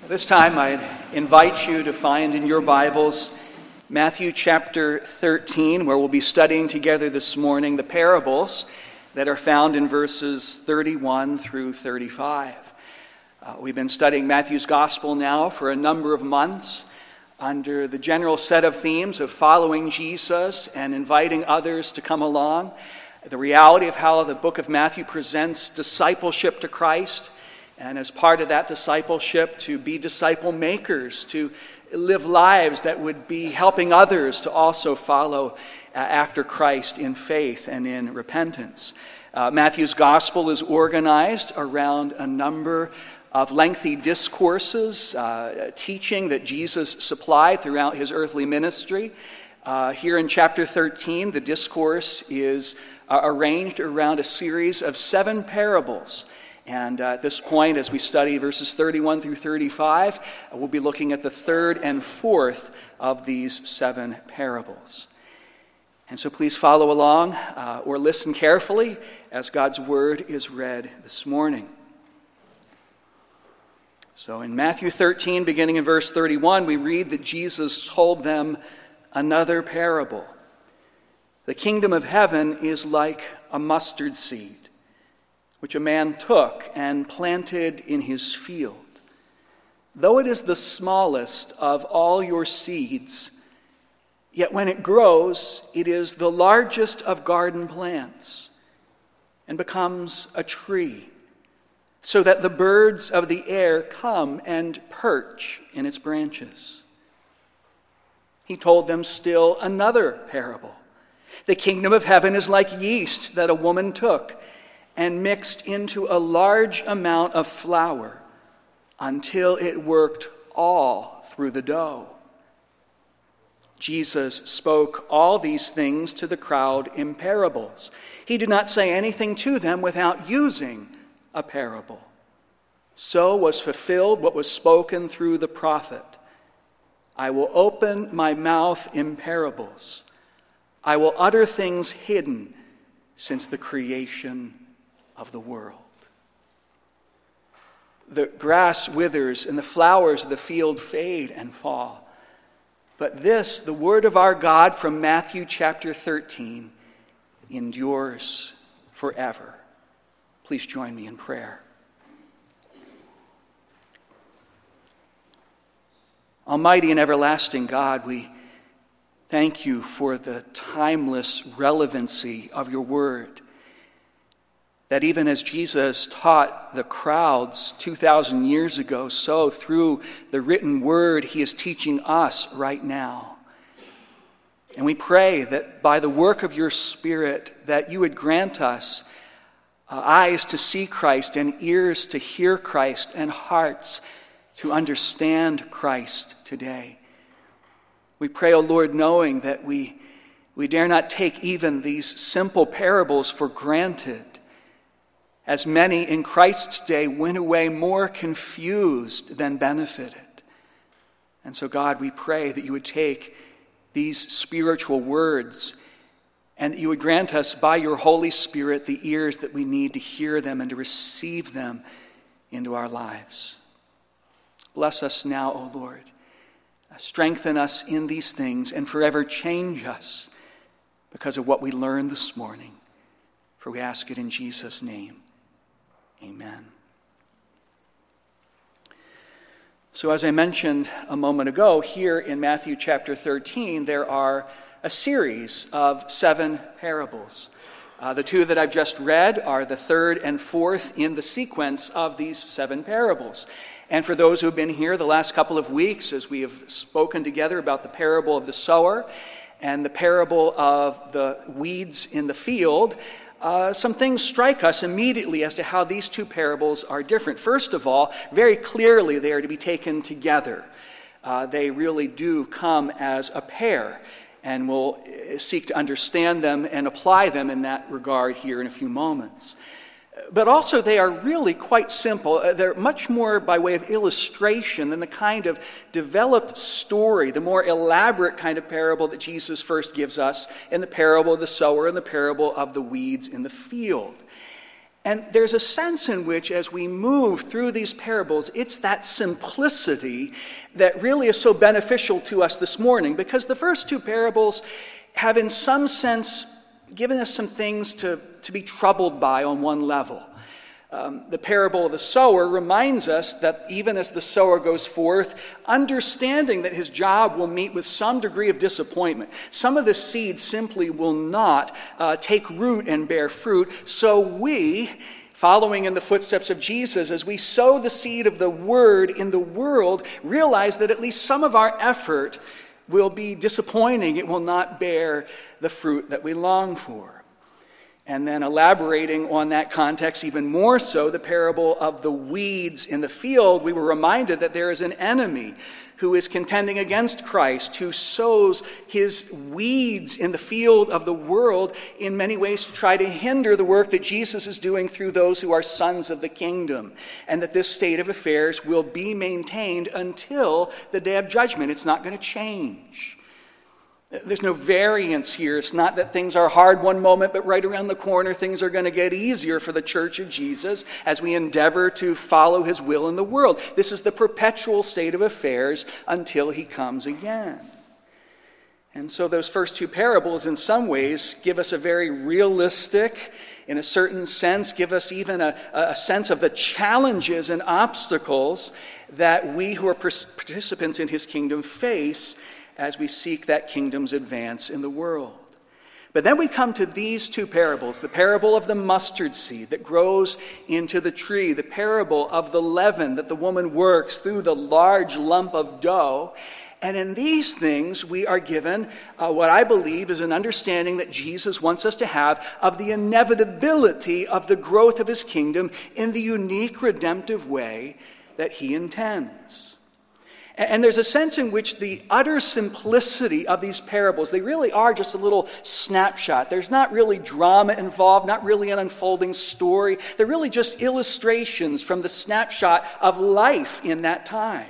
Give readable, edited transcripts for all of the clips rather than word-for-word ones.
This time I invite you to find in your Bibles Matthew chapter 13, where we'll be studying together this morning the parables that are found in verses 31 through 35. We've been studying Matthew's Gospel now for a number of months under the general set of themes of following Jesus and inviting others to come along, the reality of how the book of Matthew presents discipleship to Christ, and as part of that discipleship, to be disciple makers, to live lives that would be helping others to also follow after Christ in faith and in repentance. Matthew's gospel is organized around a number of lengthy discourses, teaching that Jesus supplied throughout his earthly ministry. Here in chapter 13, the discourse is arranged around a series of 7 parables. And at this point, as we study verses 31 through 35, we'll be looking at the third and fourth of these 7 parables. And so please follow along or listen carefully as God's word is read this morning. So in Matthew 13, beginning in verse 31, we read that Jesus told them another parable. The kingdom of heaven is like a mustard seed, which a man took and planted in his field. Though it is the smallest of all your seeds, yet when it grows, it is the largest of garden plants and becomes a tree, so that the birds of the air come and perch in its branches. He told them still another parable. The kingdom of heaven is like yeast that a woman took and mixed into a large amount of flour until it worked all through the dough. Jesus spoke all these things to the crowd in parables. He did not say anything to them without using a parable. So was fulfilled what was spoken through the prophet. I will open my mouth in parables. I will utter things hidden since the creation of the world. The grass withers and the flowers of the field fade and fall. But this, the word of our God from Matthew chapter 13, endures forever. Please join me in prayer. Almighty and everlasting God, we thank you for the timeless relevancy of your word. That even as Jesus taught the crowds 2,000 years ago, so through the written word, he is teaching us right now. And we pray that by the work of your Spirit, that you would grant us eyes to see Christ and ears to hear Christ and hearts to understand Christ today. We pray, O Lord, knowing that we dare not take even these simple parables for granted, as many in Christ's day went away more confused than benefited. And so, God, we pray that you would take these spiritual words and that you would grant us by your Holy Spirit the ears that we need to hear them and to receive them into our lives. Bless us now, O Lord. Strengthen us in these things and forever change us because of what we learned this morning. For we ask it in Jesus' name. Amen. So as I mentioned a moment ago, here in Matthew chapter 13, there are a series of 7 parables. The 2 that I've just read are the third and fourth in the sequence of these 7 parables. And for those who have been here the last couple of weeks, as we have spoken together about the parable of the sower and the parable of the weeds in the field, some things strike us immediately as to how these 2 parables are different. First of all, very clearly they are to be taken together. They really do come as a pair, and we'll seek to understand them and apply them in that regard here in a few moments. But also they are really quite simple. They're much more by way of illustration than the kind of developed story, the more elaborate kind of parable that Jesus first gives us in the parable of the sower and the parable of the weeds in the field. And there's a sense in which, as we move through these parables, it's that simplicity that really is so beneficial to us this morning, because the first two parables have, in some sense, given us some things to be troubled by on one level. The parable of the sower reminds us that even as the sower goes forth, understanding that his job will meet with some degree of disappointment. Some of the seeds simply will not take root and bear fruit. So we, following in the footsteps of Jesus, as we sow the seed of the word in the world, realize that at least some of our effort will be disappointing. It will not bear the fruit that we long for. And then elaborating on that context even more so, the parable of the weeds in the field, we were reminded that there is an enemy who is contending against Christ, who sows his weeds in the field of the world in many ways to try to hinder the work that Jesus is doing through those who are sons of the kingdom, and that this state of affairs will be maintained until the day of judgment. It's not going to change. There's no variance here. It's not that things are hard one moment, but right around the corner things are going to get easier for the church of Jesus as we endeavor to follow his will in the world. This is the perpetual state of affairs until he comes again. And so those first two parables in some ways give us a very realistic, in a certain sense, give us even a sense of the challenges and obstacles that we who are participants in his kingdom face as we seek that kingdom's advance in the world. But then we come to these two parables, the parable of the mustard seed that grows into the tree, the parable of the leaven that the woman works through the large lump of dough. And in these things, we are given what I believe is an understanding that Jesus wants us to have of the inevitability of the growth of his kingdom in the unique redemptive way that he intends. And there's a sense in which the utter simplicity of these parables, they really are just a little snapshot. There's not really drama involved, not really an unfolding story. They're really just illustrations from the snapshot of life in that time.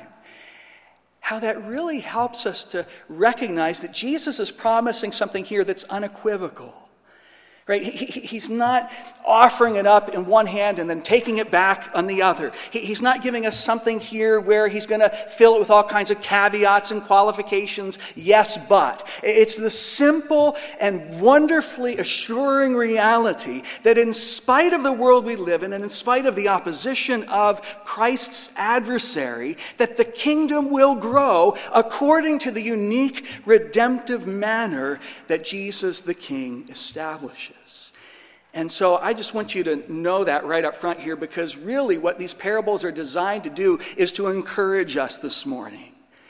How that really helps us to recognize that Jesus is promising something here that's unequivocal. Right? He's not offering it up in one hand and then taking it back on the other. He's not giving us something here where he's going to fill it with all kinds of caveats and qualifications. Yes, but. It's the simple and wonderfully assuring reality that in spite of the world we live in and in spite of the opposition of Christ's adversary, that the kingdom will grow according to the unique redemptive manner that Jesus the King establishes. And so I just want you to know that right up front here, because really what these parables are designed to do is to encourage us this morning.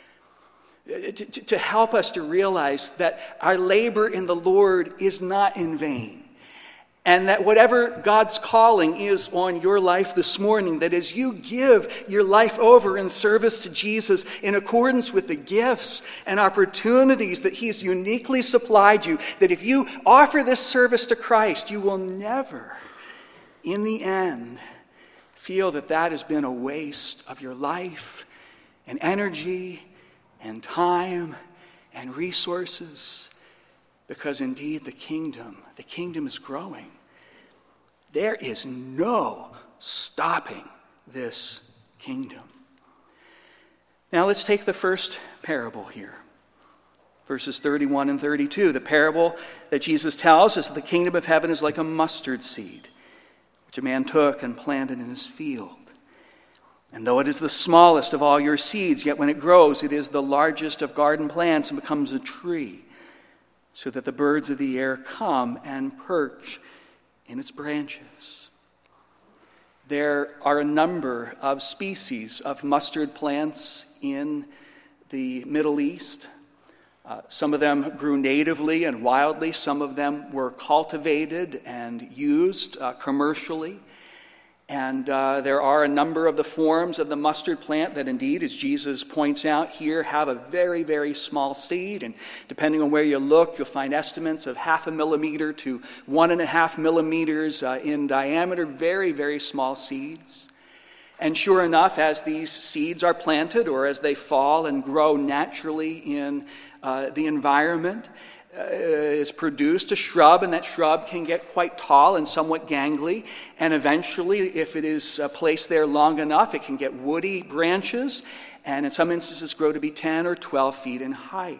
To help us to realize that our labor in the Lord is not in vain. And that whatever God's calling is on your life this morning, that as you give your life over in service to Jesus in accordance with the gifts and opportunities that he's uniquely supplied you, that if you offer this service to Christ, you will never, in the end, feel that that has been a waste of your life and energy and time and resources. Because indeed the kingdom is growing. There is no stopping this kingdom. Now let's take the first parable here. Verses 31 and 32. The parable that Jesus tells is that the kingdom of heaven is like a mustard seed, which a man took and planted in his field. And though it is the smallest of all your seeds, yet when it grows, it is the largest of garden plants and becomes a tree, so that the birds of the air come and perch in its branches. There are a number of species of mustard plants in the Middle East. Some of them grew natively and wildly. Some of them were cultivated and used commercially. And there are a number of the forms of the mustard plant that indeed, as Jesus points out here, have a very, very small seed. And depending on where you look, you'll find estimates of 0.5 millimeter to 1.5 millimeters in diameter. Very, very small seeds. And sure enough, as these seeds are planted or as they fall and grow naturally in the environment, is produced a shrub, and that shrub can get quite tall and somewhat gangly. And eventually, if it is placed there long enough, it can get woody branches, and in some instances grow to be 10 or 12 feet in height.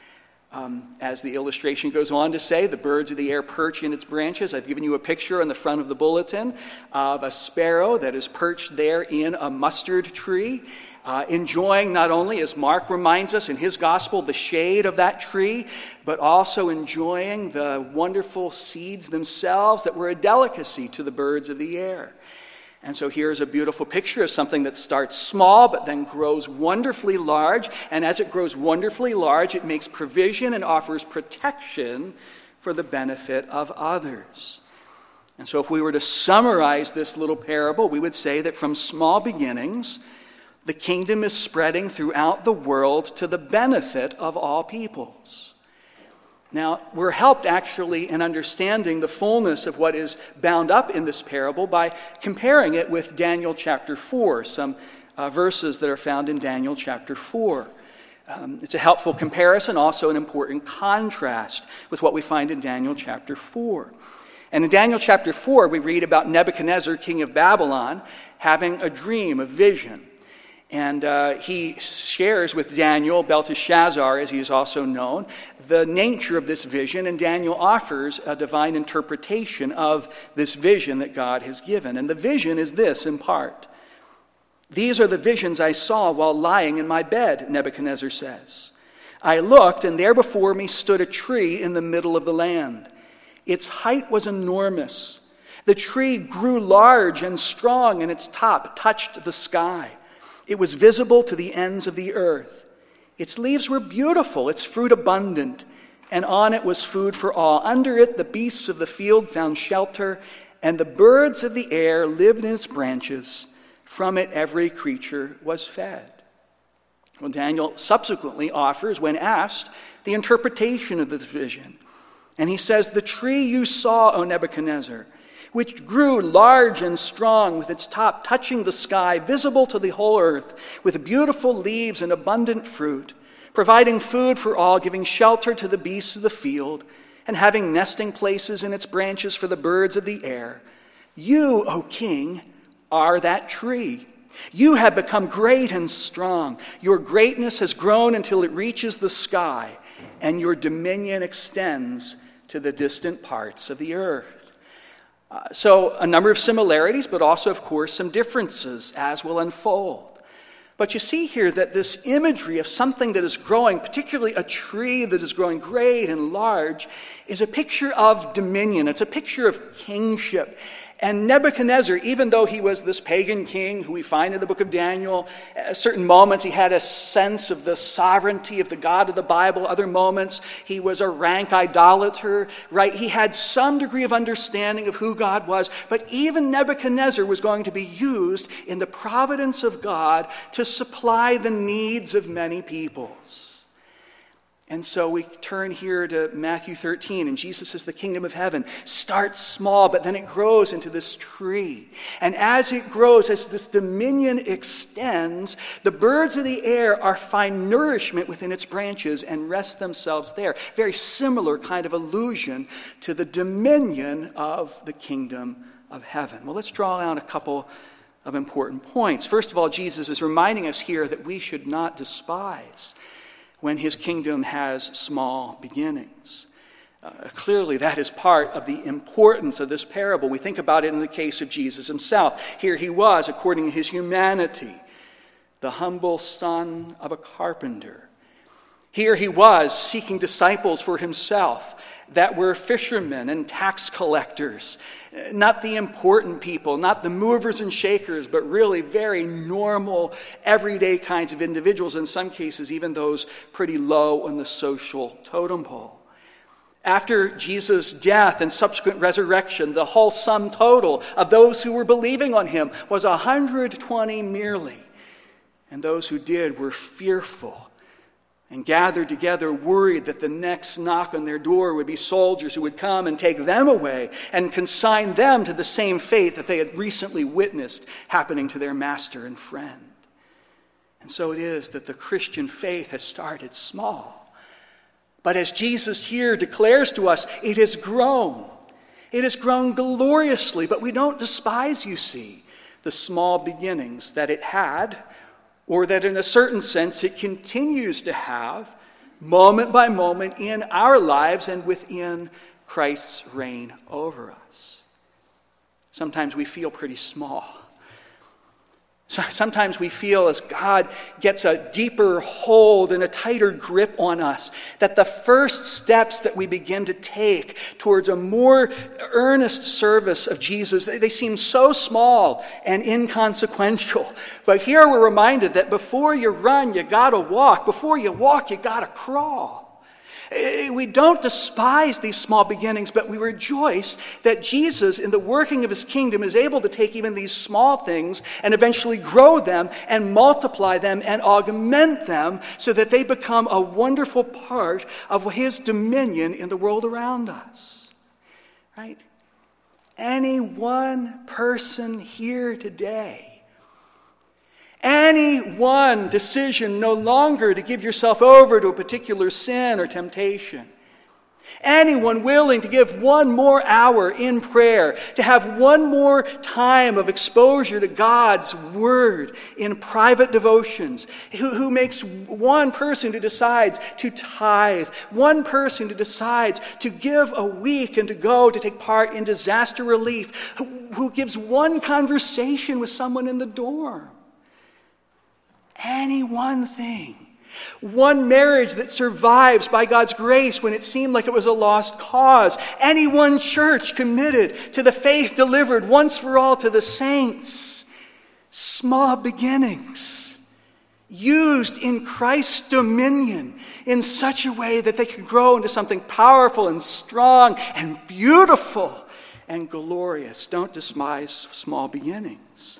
As the illustration goes on to say, the birds of the air perch in its branches. I've given you a picture on the front of the bulletin of a sparrow that is perched there in a mustard tree, enjoying not only, as Mark reminds us in his gospel, the shade of that tree, but also enjoying the wonderful seeds themselves that were a delicacy to the birds of the air. And so here's a beautiful picture of something that starts small but then grows wonderfully large. And as it grows wonderfully large, it makes provision and offers protection for the benefit of others. And so if we were to summarize this little parable, we would say that from small beginnings, the kingdom is spreading throughout the world to the benefit of all peoples. Now, we're helped actually in understanding the fullness of what is bound up in this parable by comparing it with Daniel chapter 4, some verses that are found in Daniel chapter 4. It's a helpful comparison, also an important contrast with what we find in Daniel chapter 4. And in Daniel chapter 4, we read about Nebuchadnezzar, king of Babylon, having a dream, a vision. And he shares with Daniel, Belteshazzar, as he is also known, the nature of this vision. And Daniel offers a divine interpretation of this vision that God has given. And the vision is this in part. "These are the visions I saw while lying in my bed," Nebuchadnezzar says. "I looked, and there before me stood a tree in the middle of the land. Its height was enormous. The tree grew large and strong, and its top touched the sky. It was visible to the ends of the earth. Its leaves were beautiful, its fruit abundant, and on it was food for all. Under it the beasts of the field found shelter, and the birds of the air lived in its branches. From it every creature was fed." Well, Daniel subsequently offers, when asked, the interpretation of this vision. And he says, "The tree you saw, O Nebuchadnezzar, which grew large and strong, with its top touching the sky, visible to the whole earth, with beautiful leaves and abundant fruit, providing food for all, giving shelter to the beasts of the field, and having nesting places in its branches for the birds of the air. You, O king, are that tree. You have become great and strong. Your greatness has grown until it reaches the sky, and your dominion extends to the distant parts of the earth." So a number of similarities, but also, of course, some differences as will unfold. But you see here that this imagery of something that is growing, particularly a tree that is growing great and large, is a picture of dominion. It's a picture of kingship. And Nebuchadnezzar, even though he was this pagan king who we find in the book of Daniel, at certain moments he had a sense of the sovereignty of the God of the Bible. Other moments he was a rank idolater, right? He had some degree of understanding of who God was. But even Nebuchadnezzar was going to be used in the providence of God to supply the needs of many peoples. And so we turn here to Matthew 13, and Jesus says the kingdom of heaven starts small, but then it grows into this tree. And as it grows, as this dominion extends, the birds of the air find nourishment within its branches and rest themselves there. Very similar kind of allusion to the dominion of the kingdom of heaven. Well, let's draw out a couple of important points. First of all, Jesus is reminding us here that we should not despise when his kingdom has small beginnings. Clearly, that is part of the importance of this parable. We think about it in the case of Jesus himself. Here he was, according to his humanity, the humble son of a carpenter. Here he was, seeking disciples for himself that were fishermen and tax collectors. Not the important people, not the movers and shakers, but really very normal, everyday kinds of individuals, in some cases even those pretty low on the social totem pole. After Jesus' death and subsequent resurrection, the whole sum total of those who were believing on him was 120 merely. And those who did were fearful and gathered together, worried that the next knock on their door would be soldiers who would come and take them away and consign them to the same fate that they had recently witnessed happening to their master and friend. And so it is that the Christian faith has started small, But as Jesus here declares to us, it has grown. It has grown gloriously, but we don't despise, you see, the small beginnings that it had, or that in a certain sense it continues to have, moment by moment in our lives and within Christ's reign over us. Sometimes we feel pretty small. Sometimes we feel as God gets a deeper hold and a tighter grip on us, that the first steps that we begin to take towards a more earnest service of Jesus, they seem so small and inconsequential. But here we're reminded that before you run, you gotta walk. Before you walk, you gotta crawl. We don't despise these small beginnings, but we rejoice that Jesus, in the working of his kingdom, is able to take even these small things and eventually grow them and multiply them and augment them so that they become a wonderful part of his dominion in the world around us. Right? Any one person here today, any one decision no longer to give yourself over to a particular sin or temptation. Anyone willing to give one more hour in prayer, to have one more time of exposure to God's Word in private devotions, who makes one person who decides to tithe, one person who decides to give a week and to go to take part in disaster relief, who gives one conversation with someone in the dorm. Any one thing. One marriage that survives by God's grace when it seemed like it was a lost cause. Any one church committed to the faith delivered once for all to the saints. Small beginnings used in Christ's dominion in such a way that they could grow into something powerful and strong and beautiful and glorious. Don't despise small beginnings.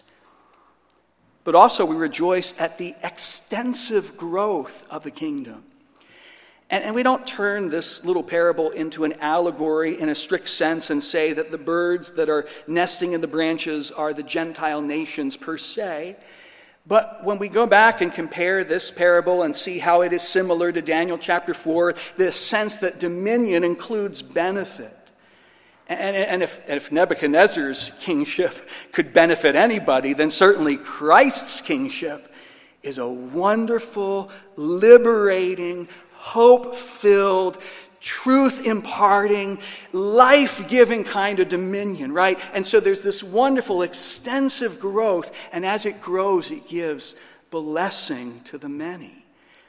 But also we rejoice at the extensive growth of the kingdom. And we don't turn this little parable into an allegory in a strict sense and say that the birds that are nesting in the branches are the Gentile nations per se. But when we go back and compare this parable and see how it is similar to Daniel chapter 4, the sense that dominion includes benefit. And if Nebuchadnezzar's kingship could benefit anybody, then certainly Christ's kingship is a wonderful, liberating, hope-filled, truth-imparting, life-giving kind of dominion, right? And so there's this wonderful, extensive growth, and as it grows, it gives blessing to the many.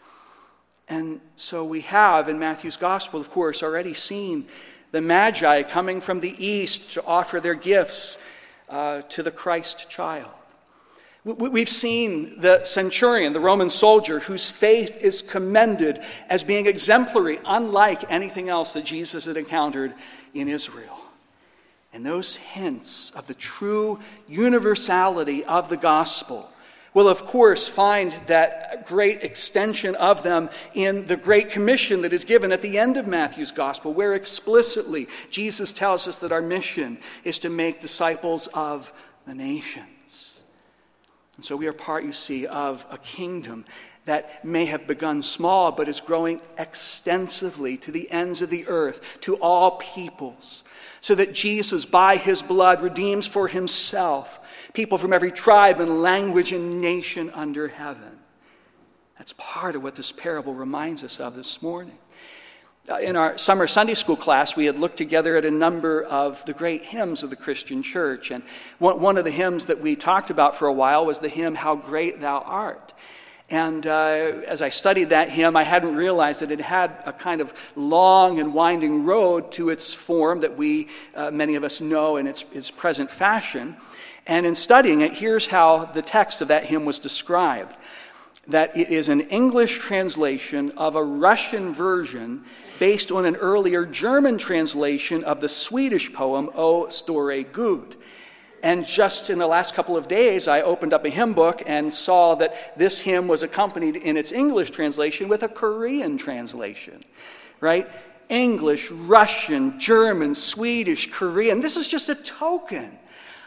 And so we have in Matthew's gospel, of course, already seen the Magi coming from the east to offer their gifts to the Christ child. We've seen the centurion, the Roman soldier, whose faith is commended as being exemplary, unlike anything else that Jesus had encountered in Israel. And those hints of the true universality of the gospel will, of course, find that great extension of them in the Great Commission that is given at the end of Matthew's Gospel, where explicitly Jesus tells us that our mission is to make disciples of the nations. And so we are part, you see, of a kingdom that may have begun small, but is growing extensively to the ends of the earth, to all peoples, so that Jesus, by his blood, redeems for himself people from every tribe and language and nation under heaven. That's part of what this parable reminds us of this morning. In our summer Sunday school class, we had looked together at a number of the great hymns of the Christian church. And one of the hymns that we talked about for a while was the hymn, How Great Thou Art. And as I studied that hymn, I hadn't realized that it had a kind of long and winding road to its form that we, many of us, know in its present fashion. And in studying it, here's how the text of that hymn was described. That it is an English translation of a Russian version based on an earlier German translation of the Swedish poem, O Store Gud. And just in the last couple of days, I opened up a hymn book and saw that this hymn was accompanied in its English translation with a Korean translation, right? English, Russian, German, Swedish, Korean. This is just a token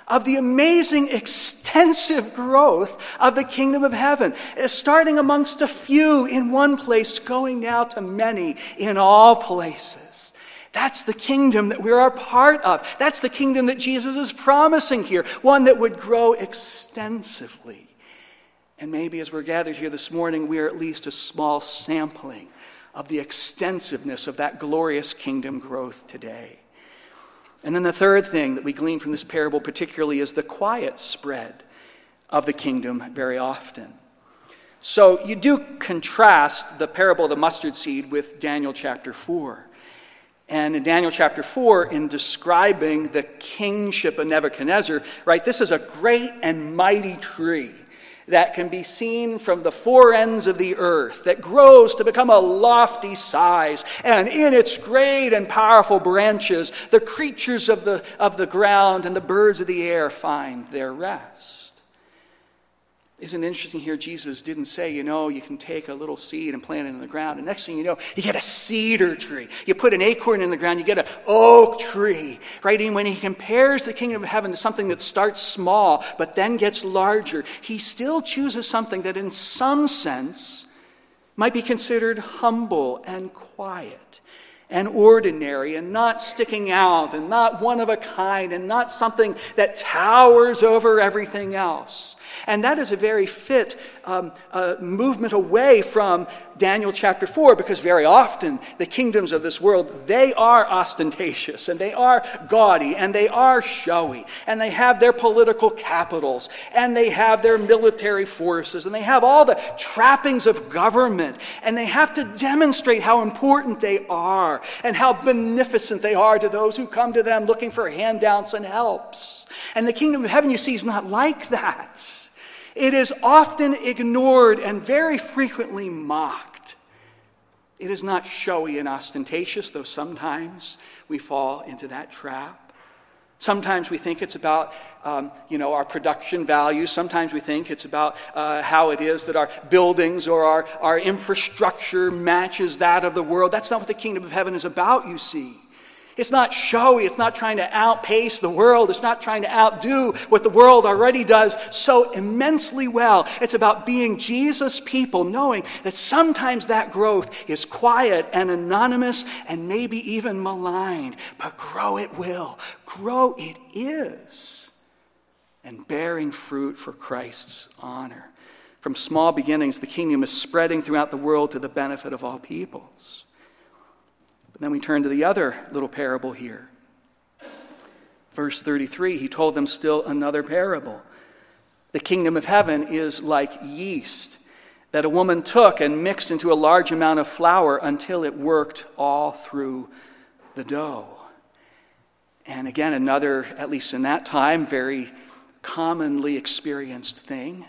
of the amazing, extensive growth of the kingdom of heaven, starting amongst a few in one place, going now to many in all places. That's the kingdom that we're a part of. That's the kingdom that Jesus is promising here, one that would grow extensively. And maybe as we're gathered here this morning, we are at least a small sampling of the extensiveness of that glorious kingdom growth today. And then the third thing that we glean from this parable particularly is the quiet spread of the kingdom very often. So you do contrast the parable of the mustard seed with Daniel chapter 4. And in Daniel chapter 4, in describing the kingship of Nebuchadnezzar, right, this is a great and mighty tree that can be seen from the four ends of the earth, that grows to become a lofty size. And in its great and powerful branches, the creatures of the ground and the birds of the air find their rest. Isn't it interesting here? Jesus didn't say, you can take a little seed and plant it in the ground. And next thing you know, you get a cedar tree. You put an acorn in the ground, you get an oak tree. Right? And when he compares the kingdom of heaven to something that starts small but then gets larger, he still chooses something that in some sense might be considered humble and quiet and ordinary and not sticking out and not one of a kind and not something that towers over everything else. And that is a very fit movement away from Daniel chapter 4, because very often the kingdoms of this world, they are ostentatious and they are gaudy and they are showy and they have their political capitals and they have their military forces and they have all the trappings of government and they have to demonstrate how important they are and how beneficent they are to those who come to them looking for handouts and helps. And the kingdom of heaven, you see, is not like that. It is often ignored and very frequently mocked. It is not showy and ostentatious, though sometimes we fall into that trap. Sometimes we think it's about, our production value. Sometimes we think it's about how it is that our buildings or our infrastructure matches that of the world. That's not what the kingdom of heaven is about, you see. It's not showy. It's not trying to outpace the world. It's not trying to outdo what the world already does so immensely well. It's about being Jesus' people, knowing that sometimes that growth is quiet and anonymous and maybe even maligned. But grow it will. Grow it is. And bearing fruit for Christ's honor. From small beginnings, the kingdom is spreading throughout the world to the benefit of all peoples. Then we turn to the other little parable here. Verse 33, he told them still another parable. The kingdom of heaven is like yeast that a woman took and mixed into a large amount of flour until it worked all through the dough. And again, another, at least in that time, very commonly experienced thing.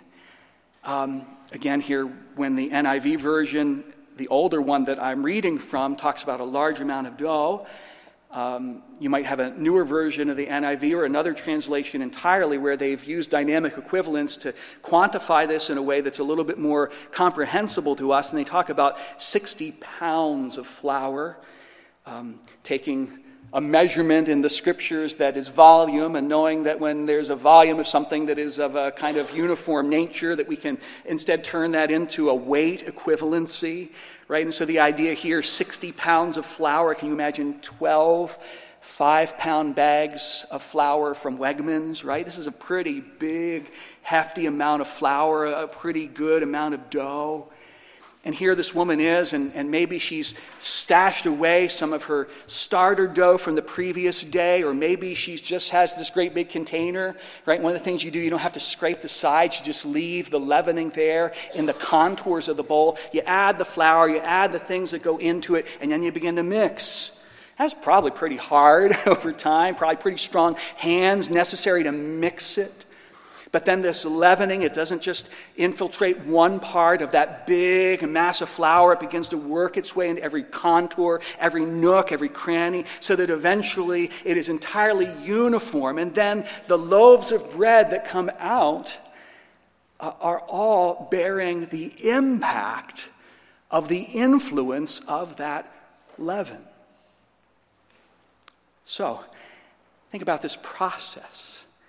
Again here, when the NIV version, the older one that I'm reading from, talks about a large amount of dough. You might have a newer version of the NIV or another translation entirely where they've used dynamic equivalents to quantify this in a way that's a little bit more comprehensible to us. And they talk about 60 pounds of flour, taking a measurement in the scriptures that is volume, and knowing that when there's a volume of something that is of a kind of uniform nature, that we can instead turn that into a weight equivalency, right? And so the idea here, 60 pounds of flour, can you imagine 12 5-pound bags of flour from Wegmans, right? This is a pretty big, hefty amount of flour, a pretty good amount of dough. And here this woman is, and maybe she's stashed away some of her starter dough from the previous day, or maybe she just has this great big container, right? One of the things you do, you don't have to scrape the sides, you just leave the leavening there in the contours of the bowl. You add the flour, you add the things that go into it, and then you begin to mix. That's probably pretty hard over time, probably pretty strong hands necessary to mix it. But then this leavening, it doesn't just infiltrate one part of that big mass of flour. It begins to work its way into every contour, every nook, every cranny, so that eventually it is entirely uniform. And then the loaves of bread that come out are all bearing the impact of the influence of that leaven. So, think about this process.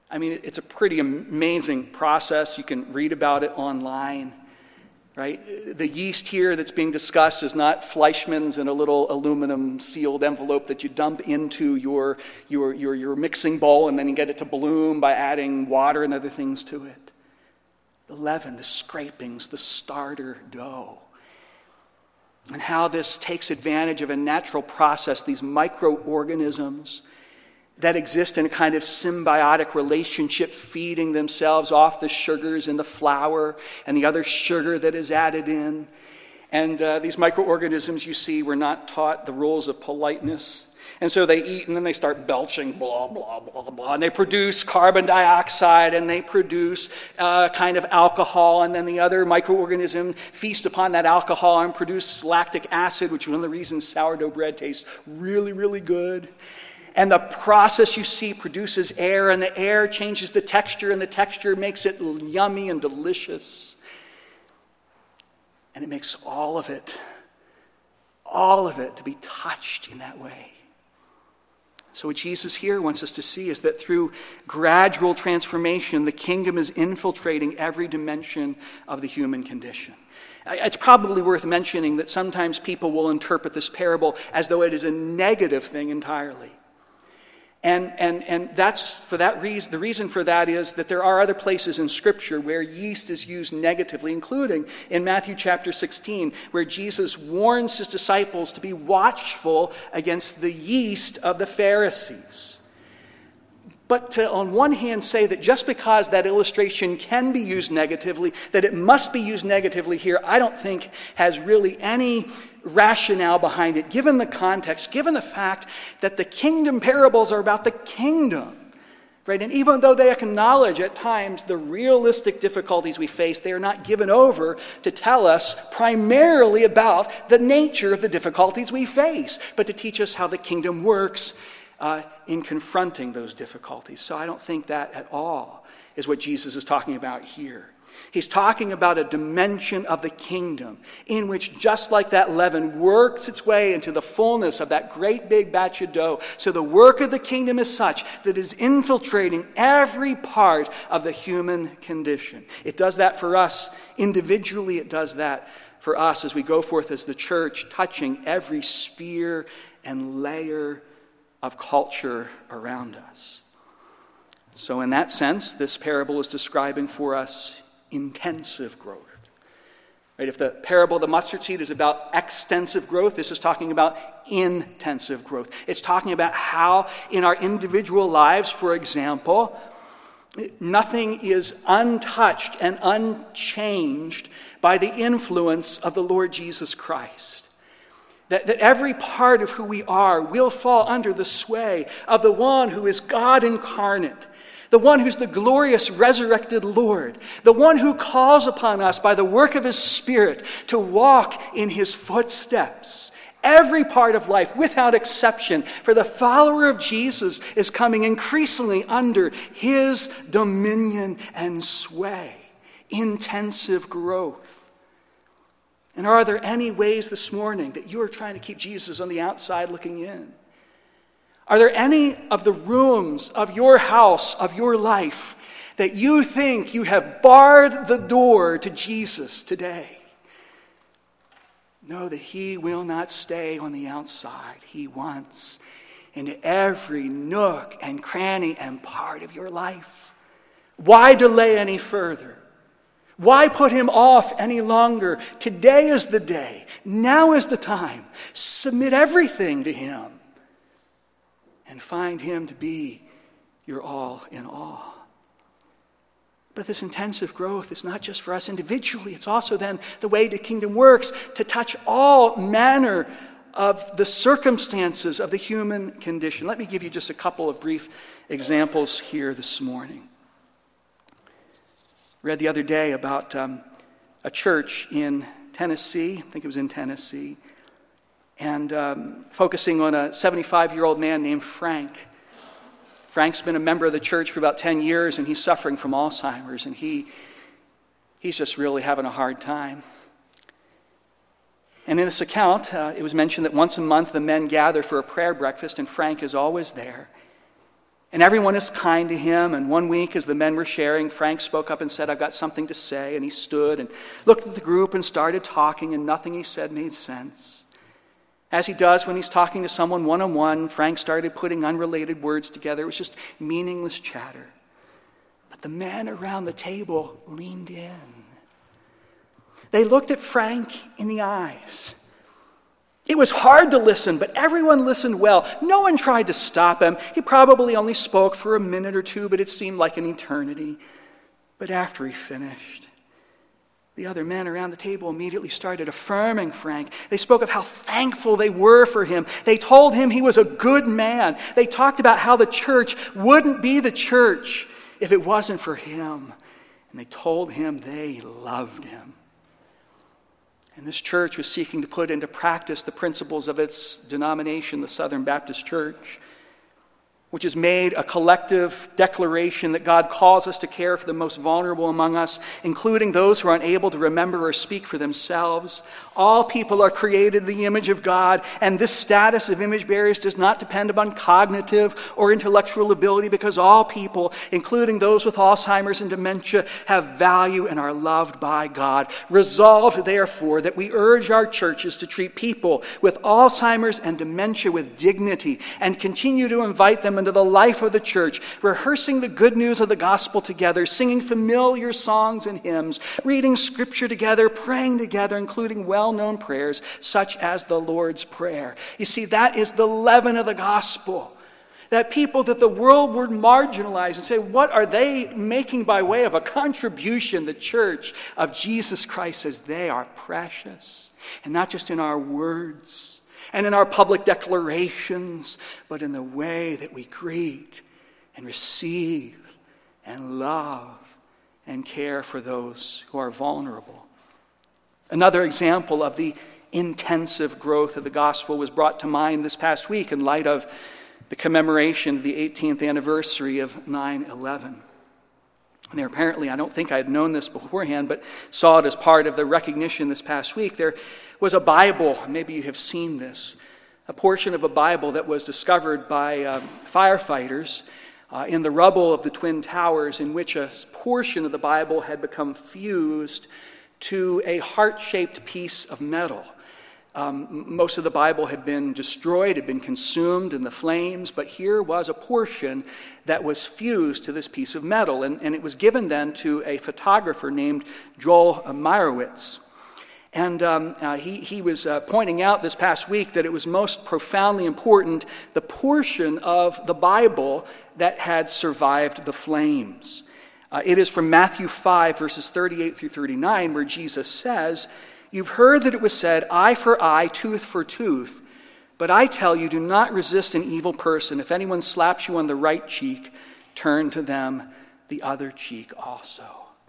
I mean, it's a pretty amazing process. You can read about it online, right? The yeast here that's being discussed is not Fleischmann's in a little aluminum sealed envelope that you dump into your mixing bowl and then you get it to bloom by adding water and other things to it. The leaven, the scrapings, the starter dough. And how this takes advantage of a natural process, these microorganisms that exist in a kind of symbiotic relationship, feeding themselves off the sugars in the flour and the other sugar that is added in. And these microorganisms, you see, were not taught the rules of politeness. And so they eat and then they start belching, blah, blah, blah, blah. And they produce carbon dioxide and they produce kind of alcohol. And then the other microorganism feast upon that alcohol and produce lactic acid, which is one of the reasons sourdough bread tastes really, really good. And the process, you see, produces air, and the air changes the texture, and the texture makes it yummy and delicious. And it makes all of it to be touched in that way. So what Jesus here wants us to see is that through gradual transformation, the kingdom is infiltrating every dimension of the human condition. It's probably worth mentioning that sometimes people will interpret this parable as though it is a negative thing entirely. And that's for that reason. The reason for that is that there are other places in Scripture where yeast is used negatively, including in Matthew chapter 16, where Jesus warns his disciples to be watchful against the yeast of the Pharisees. But to, on one hand, say that just because that illustration can be used negatively, that it must be used negatively here, I don't think has really any rationale behind it, given the context, given the fact that the kingdom parables are about the kingdom, right? And even though they acknowledge at times the realistic difficulties we face, they are not given over to tell us primarily about the nature of the difficulties we face, but to teach us how the kingdom works in confronting those difficulties. So I don't think that at all is what Jesus is talking about here. He's talking about a dimension of the kingdom in which, just like that leaven works its way into the fullness of that great big batch of dough, so the work of the kingdom is such that it is infiltrating every part of the human condition. It does that for us individually. It does that for us as we go forth as the church, touching every sphere and layer of culture around us. So in that sense, this parable is describing for us intensive growth. Right? If the parable of the mustard seed is about extensive growth, this is talking about intensive growth. It's talking about how in our individual lives, for example, nothing is untouched and unchanged by the influence of the Lord Jesus Christ. That every part of who we are will fall under the sway of the one who is God incarnate, the one who's the glorious resurrected Lord, the one who calls upon us by the work of his Spirit to walk in his footsteps. Every part of life, without exception, for the follower of Jesus is coming increasingly under his dominion and sway. Intensive growth. And are there any ways this morning that you are trying to keep Jesus on the outside looking in? Are there any of the rooms of your house, of your life, that you think you have barred the door to Jesus today? Know that he will not stay on the outside. He wants into every nook and cranny and part of your life. Why delay any further? Why put him off any longer? Today is the day. Now is the time. Submit everything to him and find him to be your all in all. But this intensive growth is not just for us individually. It's also then the way the kingdom works to touch all manner of the circumstances of the human condition. Let me give you just a couple of brief examples here this morning. I read the other day about a church in Tennessee. I think it was in Tennessee. And focusing on a 75-year-old man named Frank. Frank's been a member of the church for about 10 years, and he's suffering from Alzheimer's, and he's just really having a hard time. And in this account, it was mentioned that once a month the men gather for a prayer breakfast, and Frank is always there. And everyone is kind to him. And one week, as the men were sharing, Frank spoke up and said, "I've got something to say." And he stood and looked at the group and started talking, and nothing he said made sense. As he does when he's talking to someone one-on-one, Frank started putting unrelated words together. It was just meaningless chatter. But the men around the table leaned in. They looked at Frank in the eyes. It was hard to listen, but everyone listened well. No one tried to stop him. He probably only spoke for a minute or two, but it seemed like an eternity. But after he finished, the other men around the table immediately started affirming Frank. They spoke of how thankful they were for him. They told him he was a good man. They talked about how the church wouldn't be the church if it wasn't for him. And they told him they loved him. And this church was seeking to put into practice the principles of its denomination, the Southern Baptist Church, which has made a collective declaration that God calls us to care for the most vulnerable among us, including those who are unable to remember or speak for themselves. All people are created in the image of God, and this status of image bearers does not depend upon cognitive or intellectual ability, because all people, including those with Alzheimer's and dementia, have value and are loved by God. Resolved, therefore, that we urge our churches to treat people with Alzheimer's and dementia with dignity and continue to invite them into the life of the church, rehearsing the good news of the gospel together, singing familiar songs and hymns, reading scripture together, praying together, including well-known prayers such as the Lord's Prayer. You see, that is the leaven of the gospel. That people that the world would marginalize and say, what are they making by way of a contribution? The church of Jesus Christ says they are precious. And not just in our words and in our public declarations, but in the way that we greet and receive and love and care for those who are vulnerable. Another example of the intensive growth of the gospel was brought to mind this past week in light of the commemoration of the 18th anniversary of 9/11. And there apparently, I don't think I had known this beforehand, but saw it as part of the recognition this past week. There was a Bible, maybe you have seen this, a portion of a Bible that was discovered by firefighters in the rubble of the Twin Towers, in which a portion of the Bible had become fused to a heart-shaped piece of metal. Most of the Bible had been destroyed, had been consumed in the flames, but here was a portion that was fused to this piece of metal, and it was given then to a photographer named Joel Meyerowitz. And he was pointing out this past week that it was most profoundly important, the portion of the Bible that had survived the flames. It is from Matthew 5, verses 38 through 39, where Jesus says, "You've heard that it was said, eye for eye, tooth for tooth. But I tell you, do not resist an evil person. If anyone slaps you on the right cheek, turn to them the other cheek also."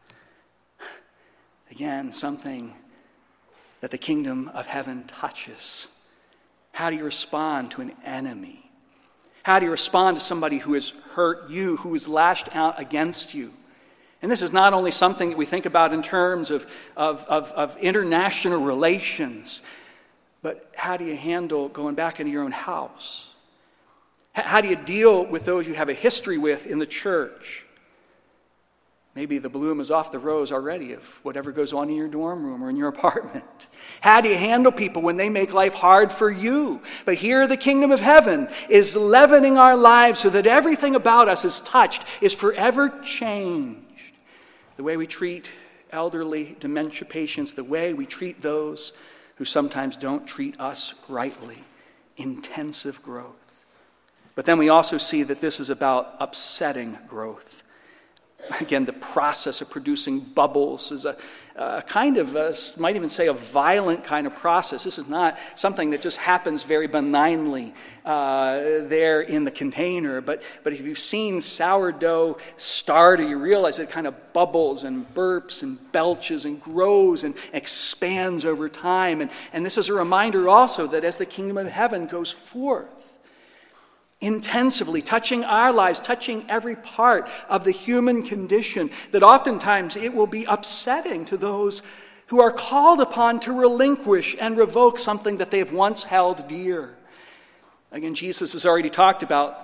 Again, something that the kingdom of heaven touches. How do you respond to an enemy? How do you respond to somebody who has hurt you, who has lashed out against you? And this is not only something that we think about in terms of international relations, but how do you handle going back into your own house? How do you deal with those you have a history with in the church? Maybe the bloom is off the rose already of whatever goes on in your dorm room or in your apartment. How do you handle people when they make life hard for you? But here the kingdom of heaven is leavening our lives so that everything about us is touched, is forever changed. The way we treat elderly dementia patients, the way we treat those who sometimes don't treat us rightly. Intensive growth. But then we also see that this is about upsetting growth. Again, the process of producing bubbles is a kind of, might even say, a violent kind of process. This is not something that just happens very benignly there in the container. But if you've seen sourdough starter, you realize it kind of bubbles and burps and belches and grows and expands over time. And this is a reminder also that as the kingdom of heaven goes forth, intensively touching our lives, touching every part of the human condition, that oftentimes it will be upsetting to those who are called upon to relinquish and revoke something that they have once held dear. Again, Jesus has already talked about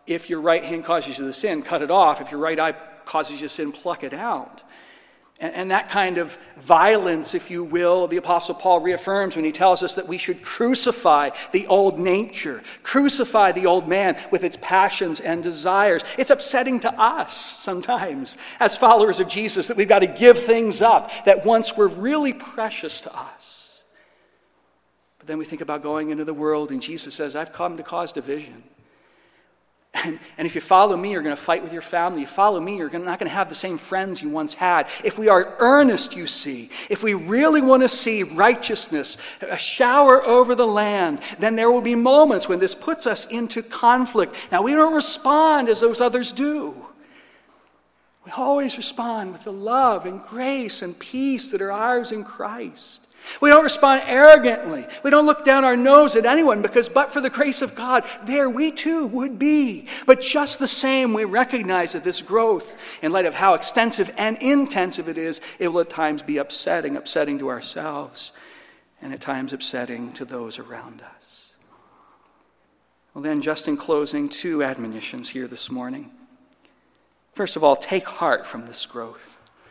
if your right hand causes you to sin, cut it off. If your right eye causes you to sin, pluck it out. And that kind of violence, if you will, the Apostle Paul reaffirms when he tells us that we should crucify the old nature, crucify the old man with its passions and desires. It's upsetting to us sometimes as followers of Jesus that we've got to give things up that once were really precious to us. But then we think about going into the world, and Jesus says, I've come to cause division. And if you follow me, you're going to fight with your family. You follow me, you're not going to have the same friends you once had. If we are earnest, you see, if we really want to see righteousness, a shower over the land, then there will be moments when this puts us into conflict. Now, we don't respond as those others do. We always respond with the love and grace and peace that are ours in Christ. We don't respond arrogantly. We don't look down our nose at anyone because but for the grace of God, there we too would be. But just the same, we recognize that this growth, in light of how extensive and intensive it is, it will at times be upsetting to ourselves, and at times upsetting to those around us. Well then, just in closing, 2 admonitions here this morning. First of all, take heart from this growth.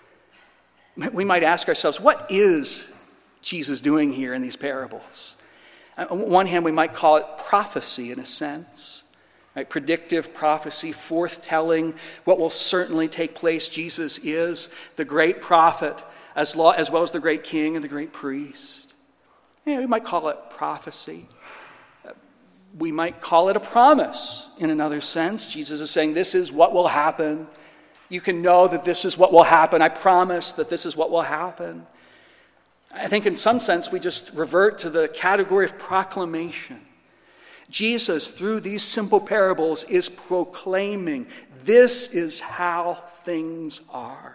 We might ask ourselves, what is Jesus doing here in these parables? On one hand, we might call it prophecy in a sense, right? Predictive prophecy, forthtelling what will certainly take place. Jesus is the great prophet as well as the great king and the great priest. We might call it prophecy. We might call it a promise in another sense. Jesus is saying, this is what will happen. You can know that this is what will happen. I promise that this is what will happen. I think in some sense we just revert to the category of proclamation. Jesus, through these simple parables, is proclaiming this is how things are.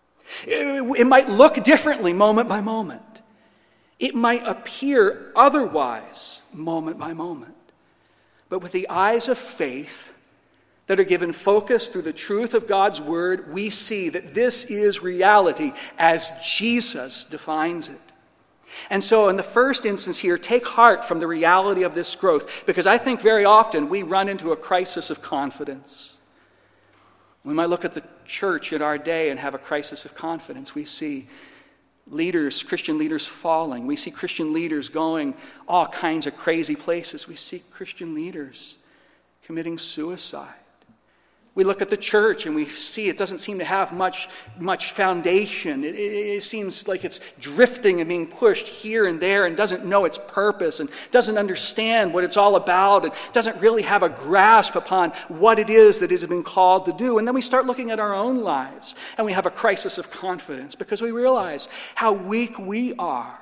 It might look differently moment by moment. It might appear otherwise moment by moment. But with the eyes of faith that are given focus through the truth of God's word, we see that this is reality as Jesus defines it. And so in the first instance here, take heart from the reality of this growth, because I think very often we run into a crisis of confidence. We might look at the church in our day and have a crisis of confidence. We see leaders, Christian leaders falling. We see Christian leaders going all kinds of crazy places. We see Christian leaders committing suicide. We look at the church and we see it doesn't seem to have much foundation. It seems like it's drifting and being pushed here and there and doesn't know its purpose and doesn't understand what it's all about and doesn't really have a grasp upon what it is that it has been called to do. And then we start looking at our own lives and we have a crisis of confidence because we realize how weak we are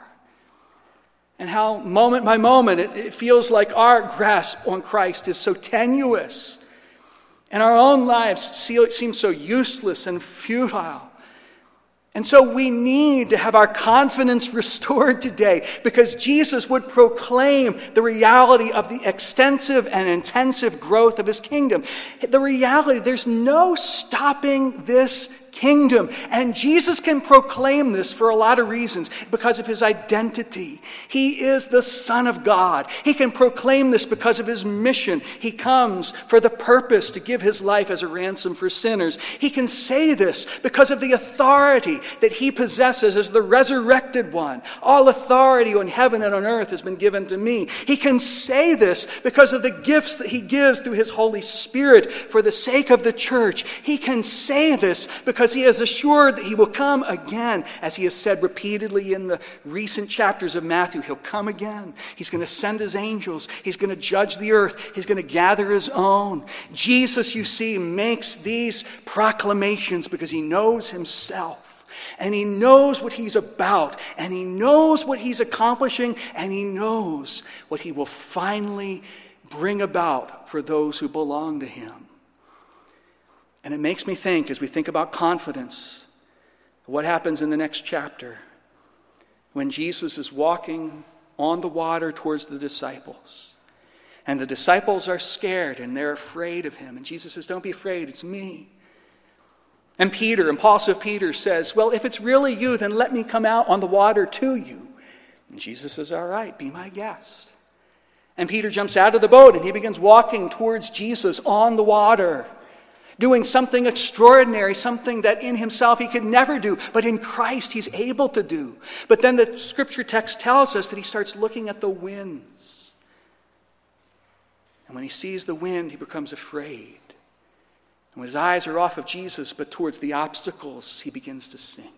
and how moment by moment it feels like our grasp on Christ is so tenuous. And our own lives seem so useless and futile. And so we need to have our confidence restored today because Jesus would proclaim the reality of the extensive and intensive growth of his kingdom. The reality, there's no stopping this kingdom. And Jesus can proclaim this for a lot of reasons because of his identity. He is the Son of God. He can proclaim this because of his mission. He comes for the purpose to give his life as a ransom for sinners. He can say this because of the authority that he possesses as the resurrected one. All authority on heaven and on earth has been given to me. He can say this because of the gifts that he gives through his Holy Spirit for the sake of the church. He can say this because he is assured that he will come again, as he has said repeatedly in the recent chapters of Matthew. He'll come again. He's going to send his angels. He's going to judge the earth. He's going to gather his own. Jesus, you see, makes these proclamations because he knows himself. And he knows what he's about. And he knows what he's accomplishing. And he knows what he will finally bring about for those who belong to him. And it makes me think, as we think about confidence, what happens in the next chapter when Jesus is walking on the water towards the disciples. And the disciples are scared and they're afraid of him. And Jesus says, don't be afraid, it's me. And Peter, impulsive Peter, says, well, if it's really you, then let me come out on the water to you. And Jesus says, all right, be my guest. And Peter jumps out of the boat and he begins walking towards Jesus on the water, doing something extraordinary, something that in himself he could never do, but in Christ he's able to do. But then the scripture text tells us that he starts looking at the winds. And when he sees the wind, he becomes afraid. And when his eyes are off of Jesus, but towards the obstacles, he begins to sink.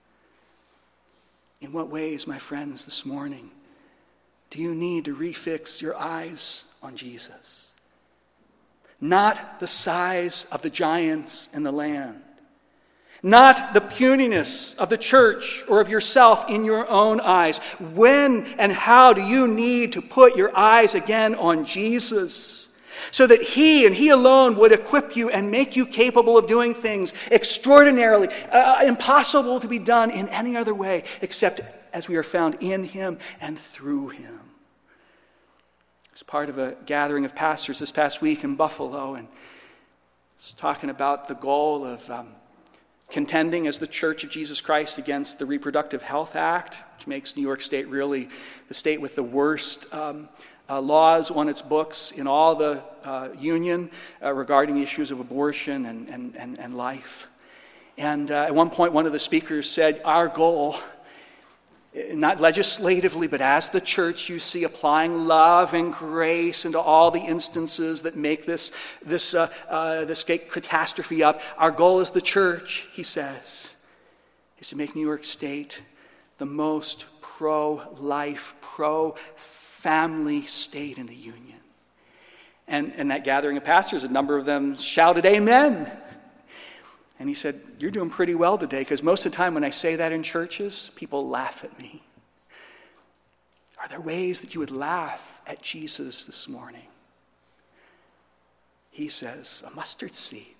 In what ways, my friends, this morning, do you need to refix your eyes on Jesus? Not the size of the giants in the land. Not the puniness of the church or of yourself in your own eyes. When and how do you need to put your eyes again on Jesus, so that he and he alone would equip you and make you capable of doing things extraordinarily, impossible to be done in any other way except as we are found in him and through him? As part of a gathering of pastors this past week in Buffalo, and it's talking about the goal of contending as the Church of Jesus Christ against the Reproductive Health Act, which makes New York State really the state with the worst laws on its books in all the union regarding issues of abortion and life. And at one point, one of the speakers said, our goal, not legislatively, but as the church, you see, applying love and grace into all the instances that make this great catastrophe up. Our goal as the church, he says, is to make New York State the most pro-life, pro-family state in the union. And that gathering of pastors, a number of them shouted, amen. And he said, you're doing pretty well today, because most of the time when I say that in churches, people laugh at me. Are there ways that you would laugh at Jesus this morning? He says, a mustard seed,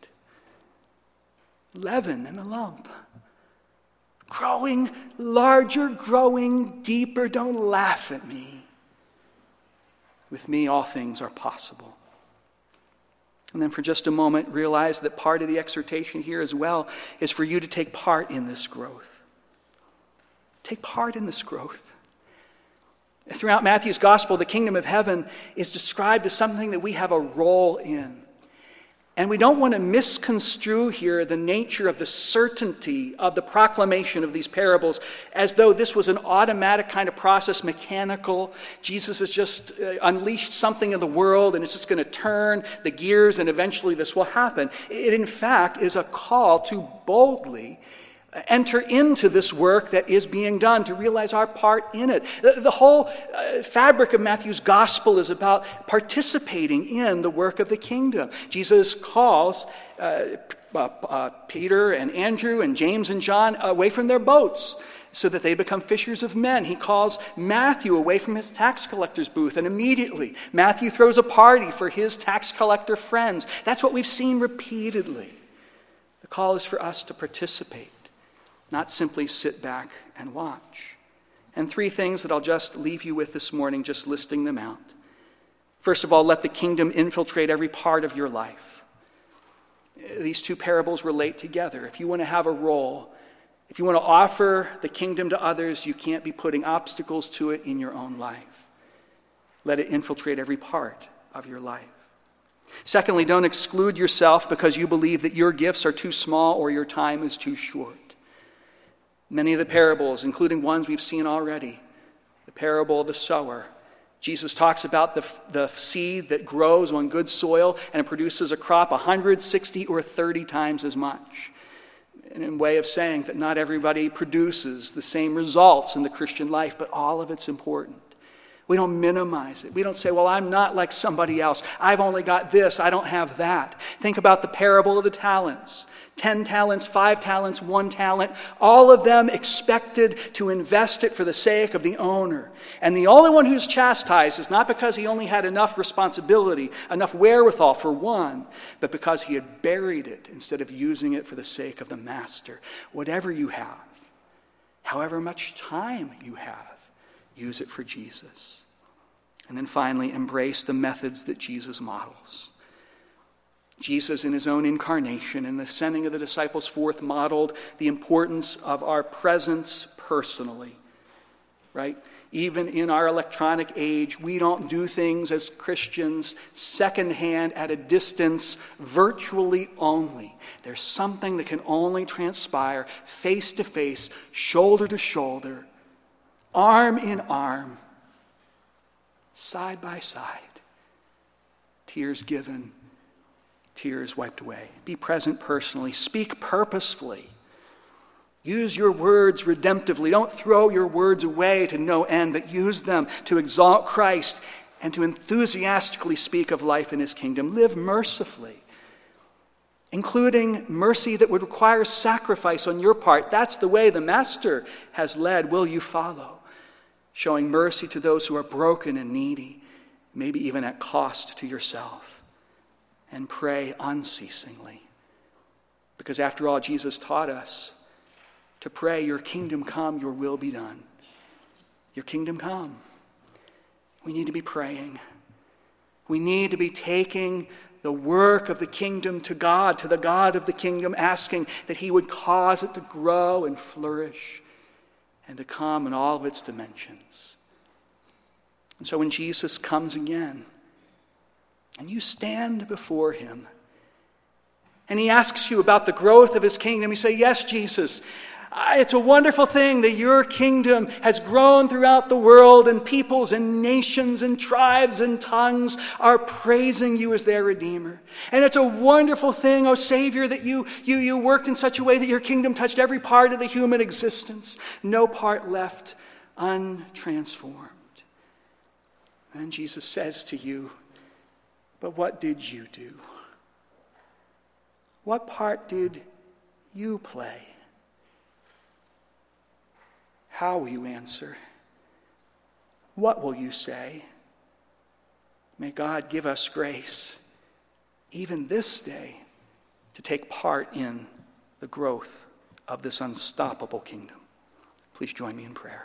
leaven in a lump, growing larger, growing deeper. Don't laugh at me. With me, all things are possible. And then for just a moment, realize that part of the exhortation here as well is for you to take part in this growth. Take part in this growth. Throughout Matthew's gospel, the kingdom of heaven is described as something that we have a role in. And we don't want to misconstrue here the nature of the certainty of the proclamation of these parables as though this was an automatic kind of process, mechanical. Jesus has just unleashed something in the world and it's just going to turn the gears and eventually this will happen. It, in fact, is a call to boldly enter into this work that is being done, to realize our part in it. The whole fabric of Matthew's gospel is about participating in the work of the kingdom. Jesus calls Peter and Andrew and James and John away from their boats so that they become fishers of men. He calls Matthew away from his tax collector's booth, and immediately Matthew throws a party for his tax collector friends. That's what we've seen repeatedly. The call is for us to participate, not simply sit back and watch. And three things that I'll just leave you with this morning, just listing them out. First of all, let the kingdom infiltrate every part of your life. These two parables relate together. If you want to have a role, if you want to offer the kingdom to others, you can't be putting obstacles to it in your own life. Let it infiltrate every part of your life. Secondly, don't exclude yourself because you believe that your gifts are too small or your time is too short. Many of the parables, including ones we've seen already, the parable of the sower, Jesus talks about the seed that grows on good soil and it produces a crop 160 or 30 times as much. And in a way of saying that not everybody produces the same results in the Christian life, but all of it's important. We don't minimize it. We don't say, well, I'm not like somebody else. I've only got this. I don't have that. Think about the parable of the talents. 10 talents, 5 talents, 1 talent, all of them expected to invest it for the sake of the owner. And the only one who's chastised is not because he only had enough responsibility, enough wherewithal for one, but because he had buried it instead of using it for the sake of the master. Whatever you have, however much time you have, use it for Jesus. And then finally, embrace the methods that Jesus models. Jesus, in his own incarnation and the sending of the disciples forth, modeled the importance of our presence personally, right? Even in our electronic age, we don't do things as Christians secondhand, at a distance, virtually only. There's something that can only transpire face to face, shoulder to shoulder, arm in arm, side by side. Tears given, tears wiped away. Be present personally. Speak purposefully. Use your words redemptively. Don't throw your words away to no end, but use them to exalt Christ and to enthusiastically speak of life in his kingdom. Live mercifully, including mercy that would require sacrifice on your part. That's the way the Master has led. Will you follow? Showing mercy to those who are broken and needy, maybe even at cost to yourself. And pray unceasingly. Because after all, Jesus taught us to pray, your kingdom come, your will be done. Your kingdom come. We need to be praying. We need to be taking the work of the kingdom to God, to the God of the kingdom, asking that he would cause it to grow and flourish and to come in all of its dimensions. And so when Jesus comes again, and you stand before him, and he asks you about the growth of his kingdom, you say, yes, Jesus, it's a wonderful thing that your kingdom has grown throughout the world, and peoples and nations and tribes and tongues are praising you as their Redeemer. And it's a wonderful thing, O Savior, that you worked in such a way that your kingdom touched every part of the human existence, no part left untransformed. And Jesus says to you, but what did you do? What part did you play? How will you answer? What will you say? May God give us grace, even this day, to take part in the growth of this unstoppable kingdom. Please join me in prayer.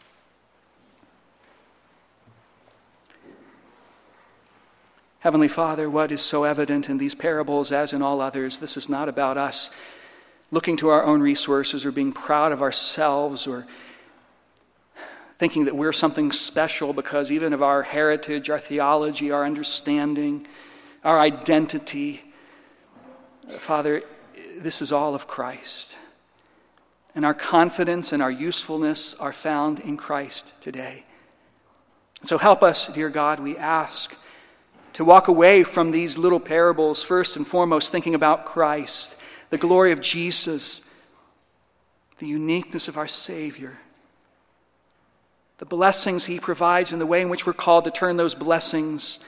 Heavenly Father, what is so evident in these parables as in all others, this is not about us looking to our own resources or being proud of ourselves or thinking that we're something special because even of our heritage, our theology, our understanding, our identity. Father, this is all of Christ. And our confidence and our usefulness are found in Christ today. So help us, dear God, we ask, to walk away from these little parables, first and foremost thinking about Christ, the glory of Jesus, the uniqueness of our Savior, the blessings he provides, and the way in which we're called to turn those blessings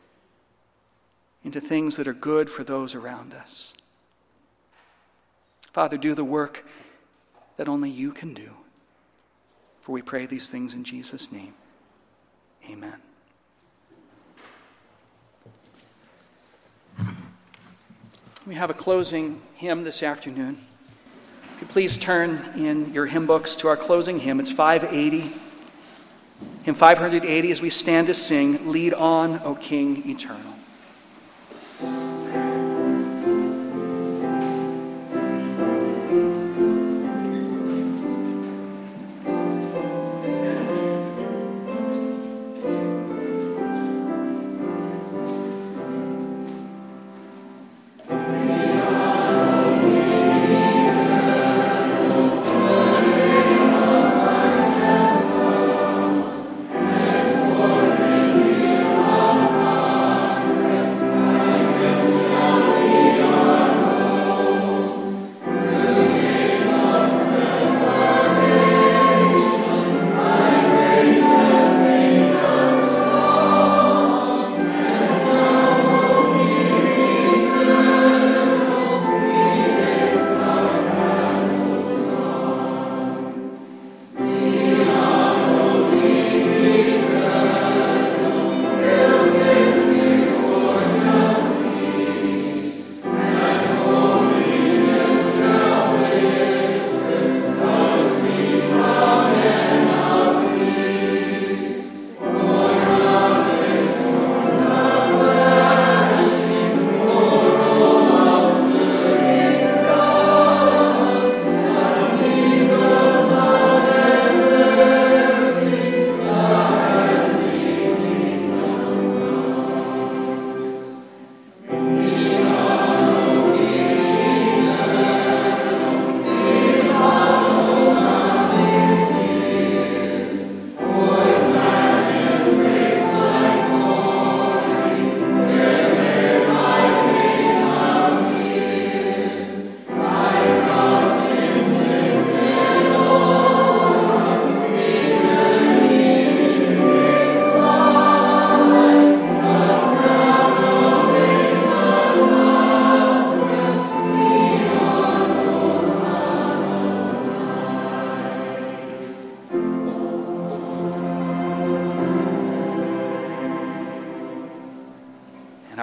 into things that are good for those around us. Father, do the work that only you can do. For we pray these things in Jesus' name. Amen. We have a closing hymn this afternoon. If you please turn in your hymn books to our closing hymn. It's 580. Hymn 580, as we stand to sing, Lead On, O King Eternal.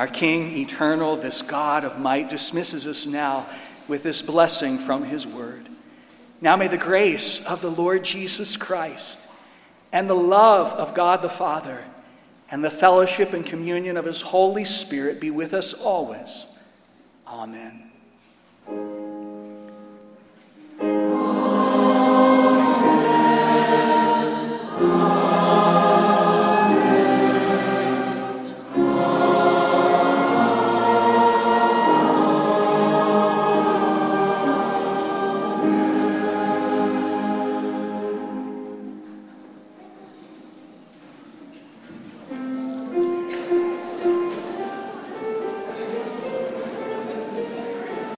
our King eternal, this God of might, dismisses us now with this blessing from his word. Now may the grace of the Lord Jesus Christ and the love of God the Father and the fellowship and communion of his Holy Spirit be with us always. Amen.